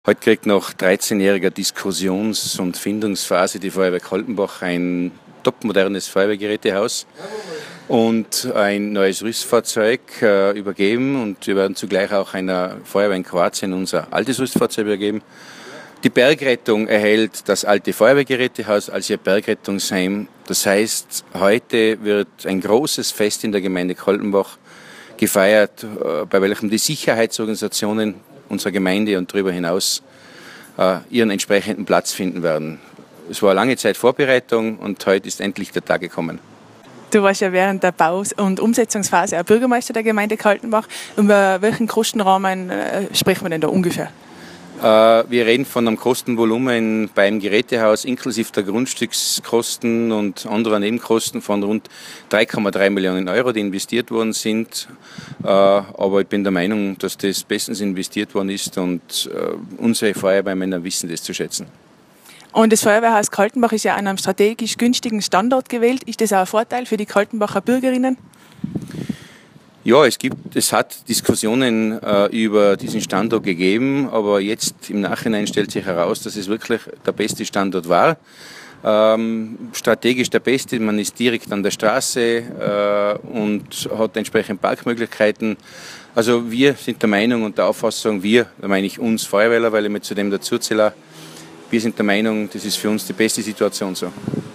Heute kriegt nach 13-jähriger Diskussions- und Findungsphase die Feuerwehr Kaltenbach ein topmodernes Feuerwehrgerätehaus und ein neues Rüstfahrzeug übergeben, und wir werden zugleich auch einer Feuerwehr in Kroatien unser altes Rüstfahrzeug übergeben. Die Bergrettung erhält das alte Feuerwehrgerätehaus als ihr Bergrettungsheim. Das heißt, heute wird ein großes Fest in der Gemeinde Kaltenbach gefeiert, bei welchem die Sicherheitsorganisationen unserer Gemeinde und darüber hinaus ihren entsprechenden Platz finden werden. Es war lange Zeit Vorbereitung und heute ist endlich der Tag gekommen. Du warst ja während der Bau- und Umsetzungsphase auch Bürgermeister der Gemeinde Kaltenbach. Über welchen Kostenrahmen sprechen wir denn da ungefähr? Wir reden von einem Kostenvolumen beim Gerätehaus inklusive der Grundstückskosten und anderer Nebenkosten von rund 3,3 Millionen Euro, die investiert worden sind. Aber ich bin der Meinung, dass das bestens investiert worden ist, und unsere Feuerwehrmänner wissen das zu schätzen. Und das Feuerwehrhaus Kaltenbach ist ja an einem strategisch günstigen Standort gewählt. Ist das auch ein Vorteil für die Kaltenbacher Bürgerinnen? Ja, es hat Diskussionen über diesen Standort gegeben, aber jetzt im Nachhinein stellt sich heraus, dass es wirklich der beste Standort war. Strategisch der beste, man ist direkt an der Straße und hat entsprechend Parkmöglichkeiten. Also wir sind der Meinung und der Auffassung, da meine ich uns Feuerwehrler, weil ich mit zu dem dazuzähle, wir sind der Meinung, das ist für uns die beste Situation so.